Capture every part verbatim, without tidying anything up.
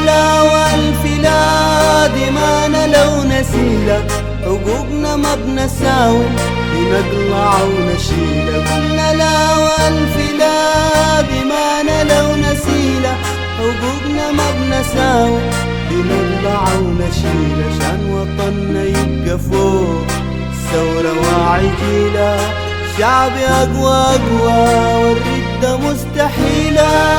لا والف لا دمانا لو نسيلة، حقوقنا ما بنساوي بنقلع ونشيلة. قلنا لا والف لا دمانا لو نسيلة، حقوقنا ما بنساوي بنقلع ونشيلة. شان وطننا يبقى فوق الثورة واعي جيلة، شعبي أقوى أقوى والردة مستحيلة.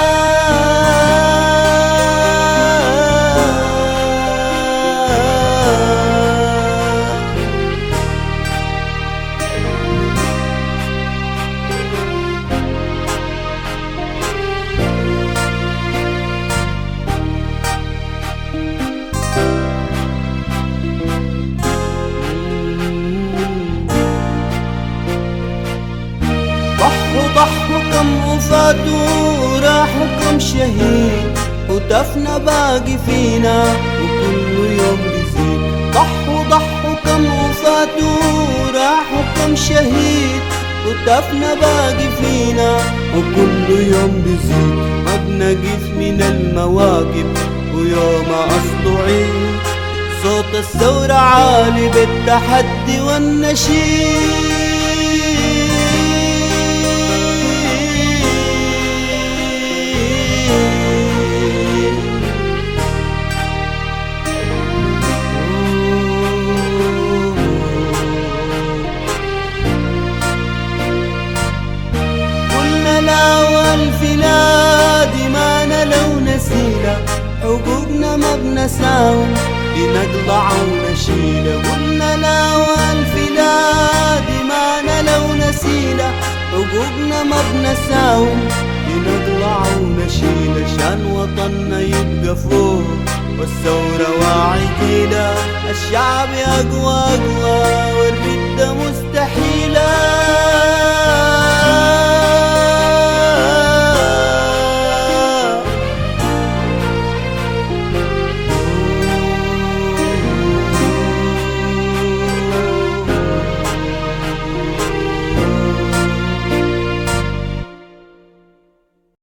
ضحوا ضحوا كم وفاتوا راحوا كم شهيد، هتافنا باقي فينا وكل يوم بيزيد. ضحوا ضحوا كم وفاتوا راحوا كم شهيد، هتافنا باقي فينا وكل يوم بيزيد. ما بنقف من المواقف ويوم أصله عيد، صوت الثورة عالي بالتحدي والنشيد. والف لا دمانا لو نسيلة، حقوقنا ما بنساوي بنقلع ونشيلة. قلنا لا والف لا دمانا لو نسيلة، حقوقنا ما بنساوي بنقلع ونشيلة. شان وطننا يبقى فوق والثورة واعي جيلة، الشعب أقوى أقوى